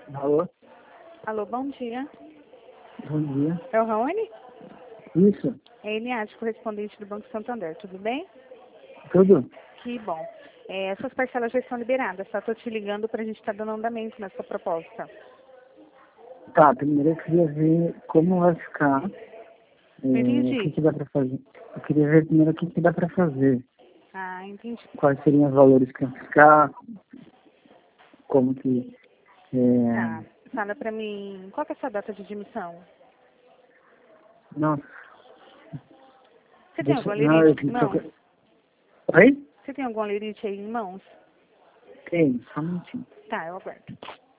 Alô? Alô, bom dia. Bom dia. É o Raoni? Isso, É Eliade, correspondente do Banco Santander, tudo bem? tudo? Que bom. Essas parcelas já estão liberadas, tá? Tô te ligando pra gente estar dando andamento nessa proposta. Tá, primeiro eu queria ver como vai ficar, Não o que entendi. que dá pra fazer. Eu queria ver primeiro o que que dá pra fazer. Ah, entendi. Quais seriam os valores que iam ficar, como que... Tá. Fala pra mim, qual que é a sua data de admissão? Nossa, Você tem deixa... alguma Não, eu lerite em que mãos? Oi? Você tem alguma lerite aí em mãos? Tem, só um minutinho. Tá, eu aguardo.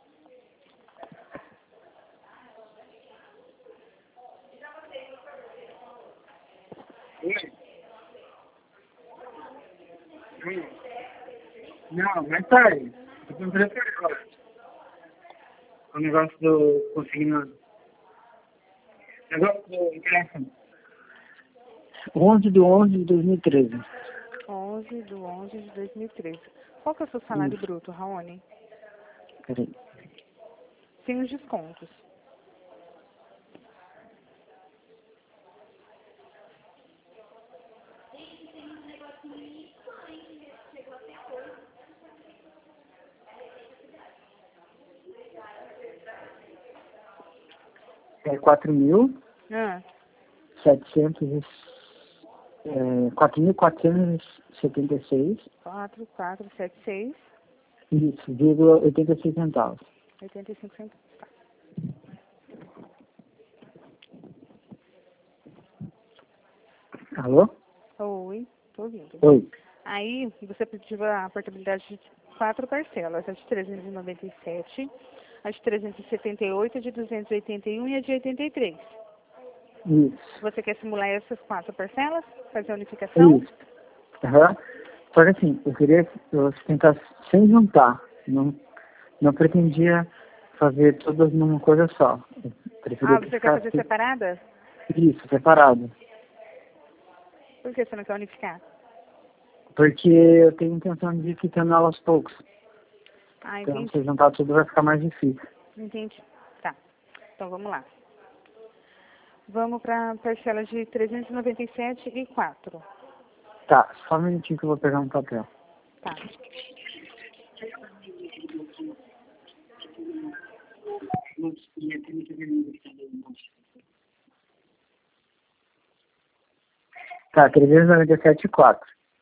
Não, mais tarde. Eu tô no telefone agora. O negócio do consignado. O negócio do empréstimo. 11/11/2013. 11/11/2013. Qual que é o seu salário Isso, bruto, Raoni? peraí. Sem os descontos. É 4.700, Ah, 4.476, 4476. isso, vírgula 86 centavos. 85 centavos. Tá. Alô? Oi, tô ouvindo. Oi. Aí você pediu a portabilidade de 4 parcelas, a de 397, a de 378, a de 281 e a de 83. Isso. Você quer simular essas 4 parcelas? Fazer a unificação? Isso. Aham. Só que assim, eu queria tentar sem juntar. Não pretendia fazer todas numa coisa só. Eu preferia Ah, que você quer fazer ficasse separada? isso, separado. Por que você não quer unificar? Porque eu tenho intenção de ir quitando ela aos poucos. Ah, Então, entendi. se juntar tudo vai ficar mais difícil. Entendi. Tá. Então vamos lá. Vamos para a parcela de 397 e 4. Tá, só um minutinho que eu vou pegar um papel. Tá. Tá, 397,4.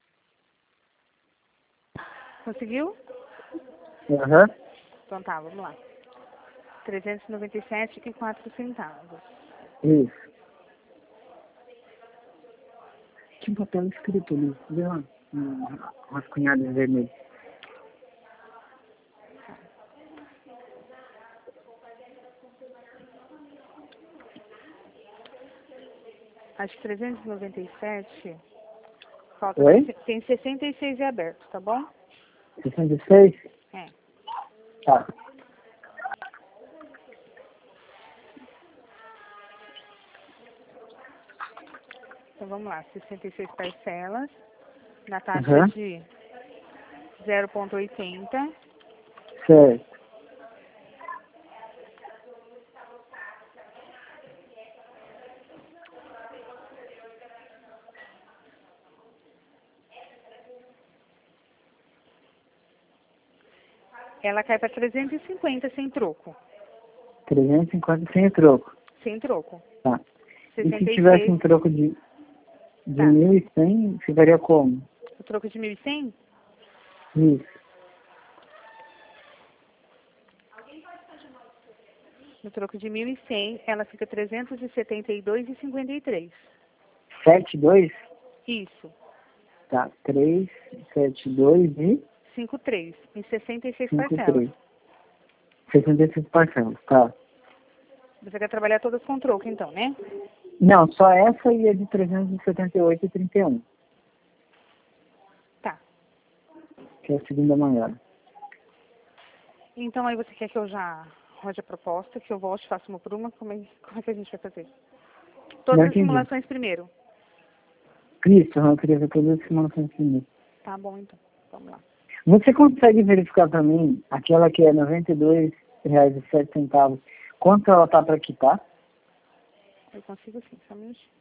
Conseguiu? Aham. Então tá, vamos lá. 397 e 4 centavos. Isso. Tinha um papel escrito ali. Vê lá. Rascunhado em vermelho. As 397, falta, Oi? tem 66 em aberto, tá bom? 66? É. Tá. Então vamos lá, 66 parcelas, na taxa Aham. de 0,80. Certo. Ela cai para 350 sem troco. 350 sem o troco. Sem troco. Tá. E se tivesse 66, um troco de tá. 1.100, ficaria como? O troco de 1.100? Isso. No troco de 1.100, ela fica 372,53. 72? Isso. Tá. 372 e 53, em 66 parcelas. 53. 66 parcelas. Tá. Você quer trabalhar todas com troco, então, né? Não, só essa e a de 378,31, Tá. que é a segunda maior. Então aí você quer que eu já rode a proposta, que eu volte, faça uma por uma? Como é que a gente vai fazer? Não Todas as entendi. simulações primeiro. Isso, eu queria ver todas as simulações primeiro. Tá bom, então. Vamos lá. Você consegue verificar para mim aquela que é 92 R$3,07. Quanto ela tá para quitar? Eu consigo sim, só um minutinho.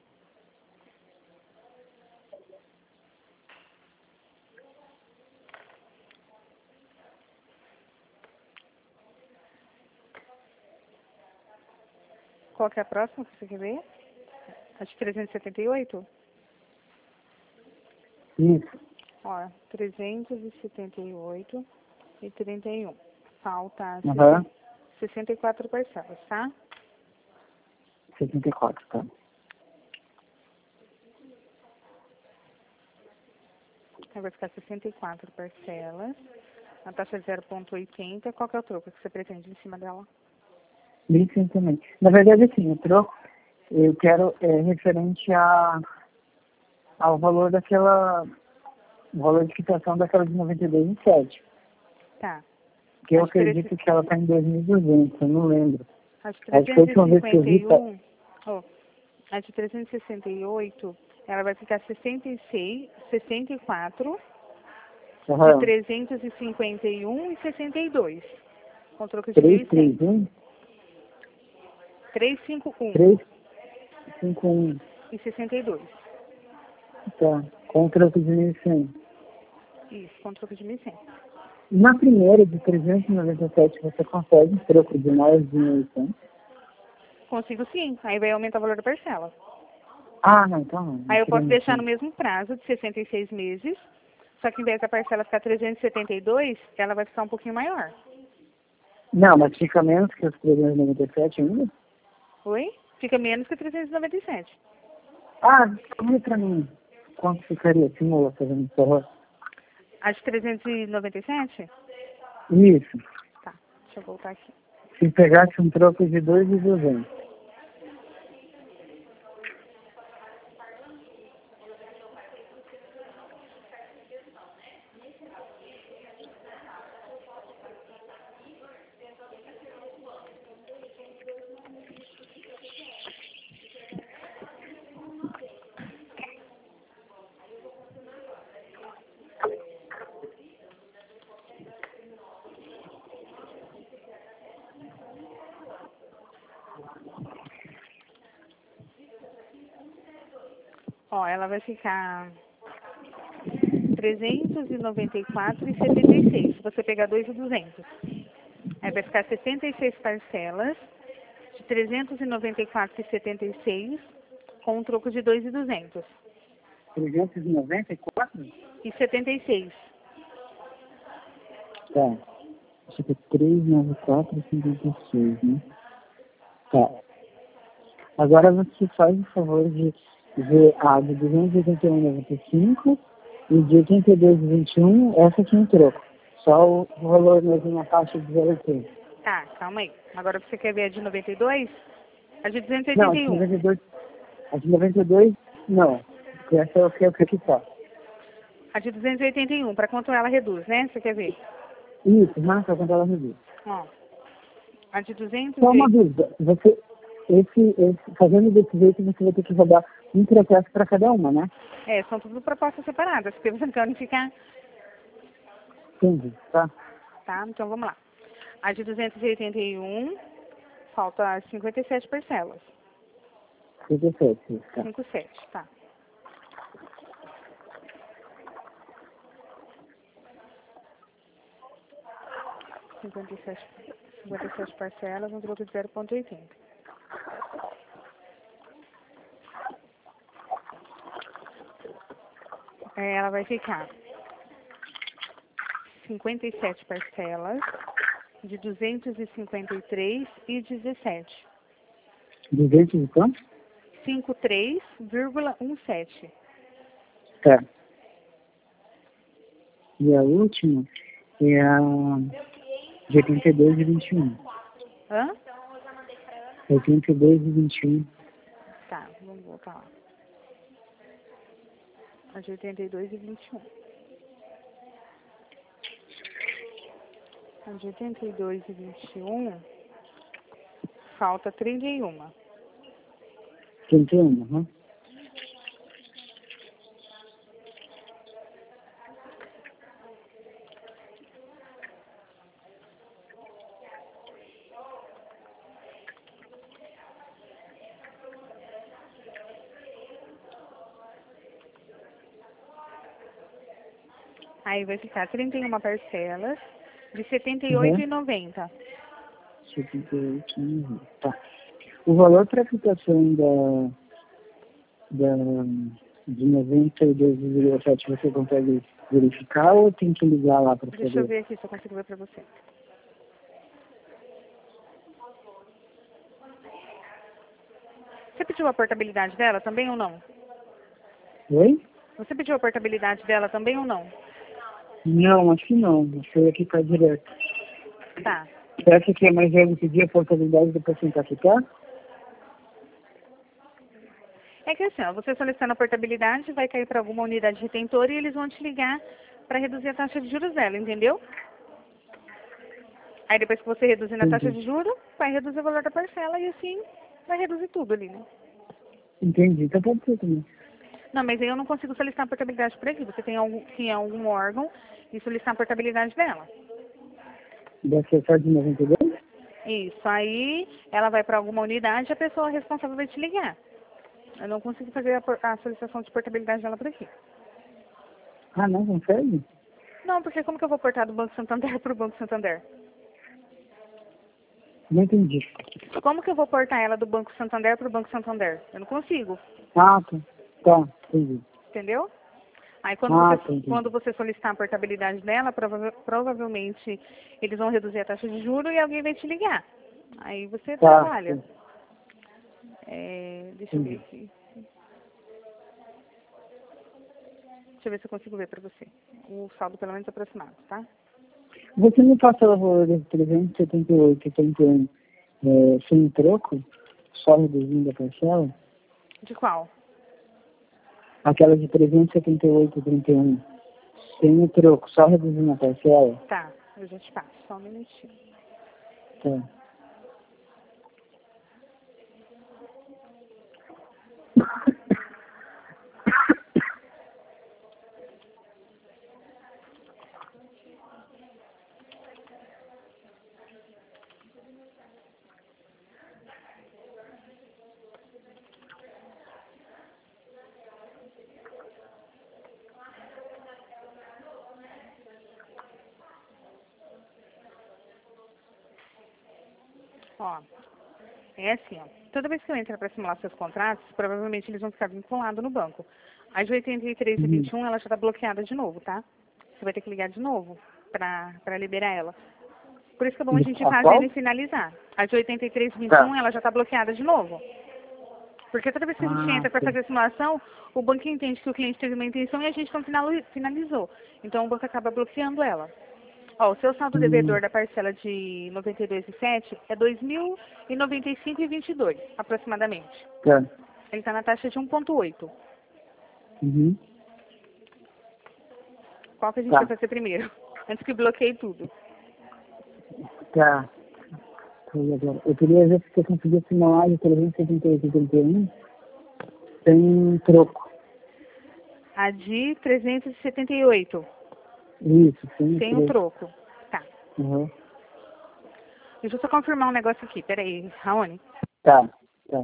Qual que é a próxima que você quer ver? A de 378? Isso. Ó, 378,31. Falta Aham. 64 parcelas, tá? 64, tá. Aí vai ficar 64 parcelas. A taxa 0,80. Qual que é o troco que você pretende em cima dela? 1.100 também. Na verdade, assim, o troco, eu quero referente ao valor daquela, o valor de quitação daquela de 92,7. Tá. Que eu As de acredito que ela está em 2.200, eu não lembro. As de Acho que a última vez que eu vi, 351, ó, a de 368, ela vai ficar 66, 64, de aham, 351 e 62. Com troco de 1.100. 331, 351 351, e 62. tá, com o troco de 1.100. Isso, com troco de 1.100. Na primeira de 397, você consegue troco de mais de 1.100? Consigo sim, aí vai aumentar o valor da parcela. Ah, não, então não. Aí eu posso Queria deixar no 1.100. mesmo prazo de 66 meses, só que em vez da parcela ficar 372, ela vai ficar um pouquinho maior. Não, mas fica menos que os 397 ainda? Oi? Fica menos que 397. Ah, como pra mim, quanto ficaria? Simula, fazendo um favor. A de 397? Isso, Tá, deixa eu voltar aqui. se pegasse um troco de 2.200. Ó, ela vai ficar 394,76. Se você pegar 2.200. Aí vai ficar 66 parcelas de 394,76 com um troco de 2.200. 394? E 76. Tá. Acho que é 394,56, né? Tá. Agora você faz o favor de ver a de 281,95 e de 82,21, essa que entrou. Só o valor mesmo na taxa de 0,80. Tá, calma aí. Agora você quer ver a de 92? A de Não, a de 281. 92, a de 92, não. Porque essa é o que eu quero quitar. A de 281, para quanto ela reduz, né? Você quer ver? Isso, mas só quando ela reduz. Ó, a de Só uma 208. dúvida. Você, fazendo desse jeito, você vai ter que rodar um processo para cada uma, né? É, são tudo propostas separadas, porque você não quer unificar, Entendi, tá? tá? Então vamos lá. A de 281, falta 57 parcelas. 57, tá. 57, tá. 57 parcelas, um troco de 0,80. Ela vai ficar 57 parcelas de 253,17. 200 e quanto? 53,17. Tá. E a última é a de 82,21. Hã? 82,21. Tá, vamos voltar lá. A de 82,21. A de 82,21, falta 31. 31, aham. Aí vai ficar 31 parcelas de R$ 78,90. 78,90. Tá. O valor para a aplicação de 92,7 você consegue verificar ou tem que ligar lá para Deixa eu saber? ver aqui se eu consigo ver para você. Você pediu a portabilidade dela também ou não? Oi? Você pediu a portabilidade dela também ou não? Não, acho que não. Você aqui está direto. Tá. Você acha que é mais velho pedir a portabilidade depois tentar ficar? É que assim, ó, você solicitando a portabilidade, vai cair para alguma unidade retentora e eles vão te ligar para reduzir a taxa de juros dela, entendeu? Aí depois que você reduzir a taxa Entendi. de juros, vai reduzir o valor da parcela e assim vai reduzir tudo ali, né? Entendi. Então pode ser também. Não, mas aí eu não consigo solicitar a portabilidade por aqui. Você tem que ir a algum órgão e solicitar a portabilidade dela. Deve ser só de 92? Isso. Aí ela vai para alguma unidade e a pessoa responsável vai te ligar. Eu não consigo fazer a solicitação de portabilidade dela por aqui. Ah, não consegue? Não, porque como que eu vou portar do Banco Santander para o Banco Santander? Não entendi. Como que eu vou portar ela do Banco Santander para o Banco Santander? Eu não consigo, Ah, tá. Tá, entendi. entendeu? Aí Ah, tá, entendi. quando você solicitar a portabilidade dela, provavelmente eles vão reduzir a taxa de juros e alguém vai te ligar. Aí você Tá, trabalha. tá, Deixa eu ver entendi. aqui. Deixa eu ver se eu consigo ver para você. O saldo pelo menos aproximado, tá? Você me passou o valor de 378,71 sem troco? Só reduzindo a parcela? De qual? Aquela de 378,31 sem o troco, só reduzindo a parcela? Tá, eu já te passo. Só um minutinho. Tá. Ó, é assim, ó. Toda vez que eu entro para simular seus contratos, provavelmente eles vão ficar vinculados no banco. A de 83 e Uhum. 21, ela já está bloqueada de novo, tá? Você vai ter que ligar de novo para liberar ela. Por isso que é bom a gente ir A qual? fazendo e finalizar. A de 83 e 21, Tá. ela já está bloqueada de novo. Porque toda vez que a gente Ah, entra para sim. fazer a simulação, o banco entende que o cliente teve uma intenção e a gente não finalizou. Então o banco acaba bloqueando ela. Ó, o seu saldo devedor da parcela de 92,7 é 2.095,22, aproximadamente. Tá. Ele está na taxa de 1,8. Uhum. Qual que a gente vai Tá. fazer primeiro? Antes que bloqueie tudo. Tá. E agora? Eu queria ver se você conseguia simular de 378,31 sem troco. A de 378, Isso, sem sem o troco. troco. Tá. Uhum. Deixa eu só confirmar um negócio aqui. Peraí, Raoni. Tá. Tá.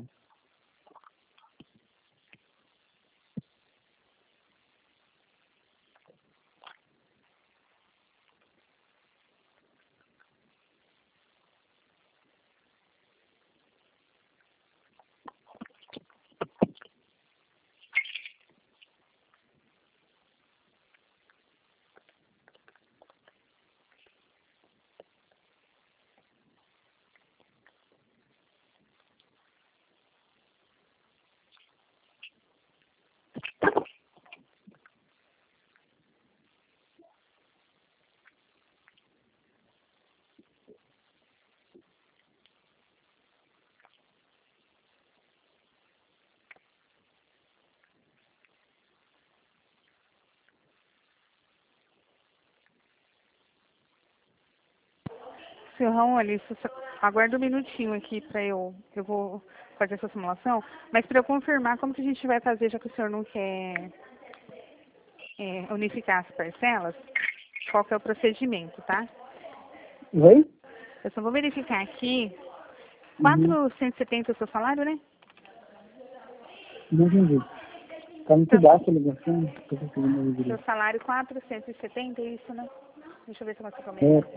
Seu Raoni, aguarda um minutinho aqui eu vou fazer essa simulação. Mas para eu confirmar como que a gente vai fazer, já que o senhor não quer unificar as parcelas, qual que é o procedimento, tá? Oi? Eu só vou verificar aqui. Uhum. 470 é o seu salário, né? Não entendi. Tá muito baixa a ligação, tô conseguindo ouvir Seu direito. salário 470, é isso, né? Deixa eu ver se eu consigo É aumentar.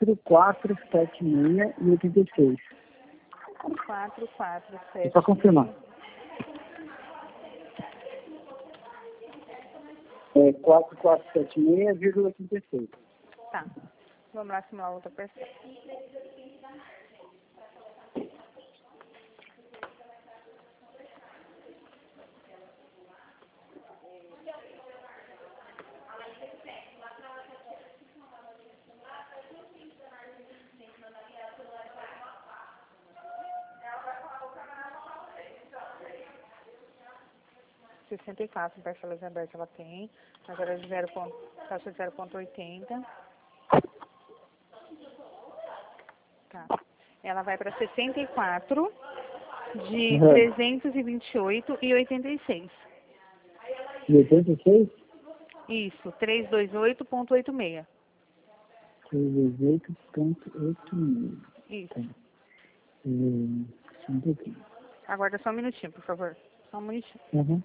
4476 e 86. 4, 4, 7. É só confirmar. É 4476,86. Tá. Vamos lá simular outra pessoa. R$ 64, parcelas abertas ela tem. Agora de taxa de 0,80. Tá. Ela vai para 64 de Uhum. 328,86. E 86? Isso, 328,86. 318,86. Isso. Tá. Só um pouquinho. Aguarda só um minutinho, por favor. Só um minutinho. Uhum.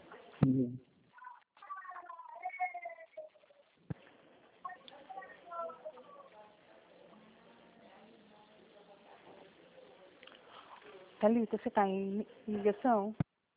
Thalita, você tá em ligação?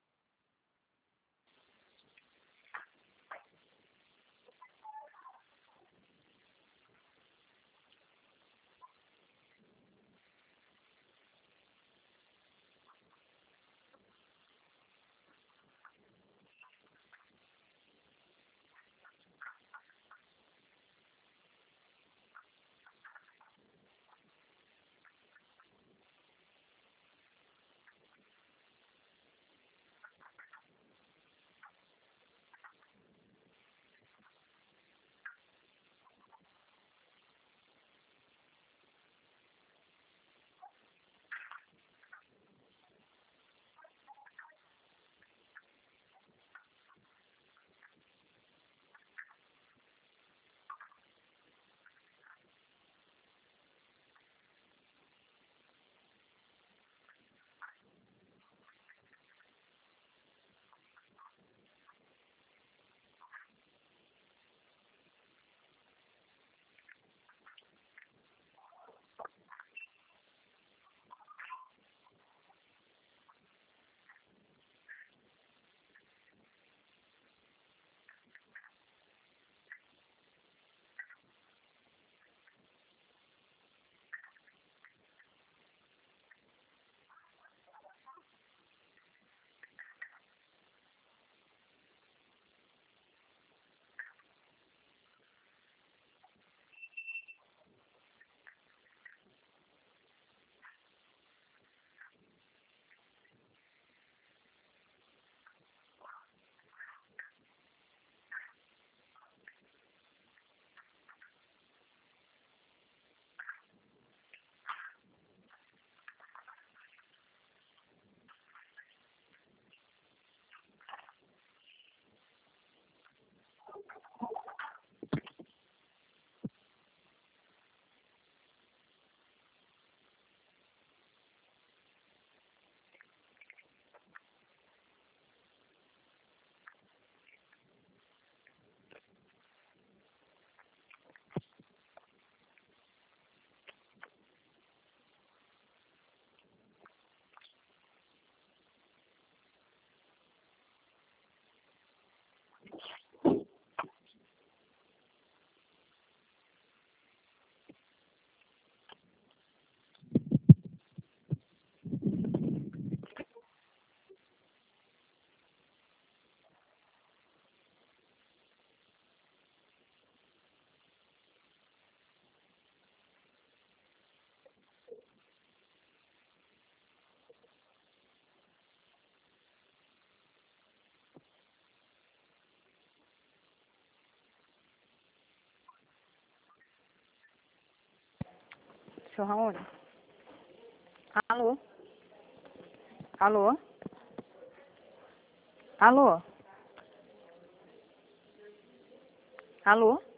Seu Raoni? Alô? Alô? Alô? Alô?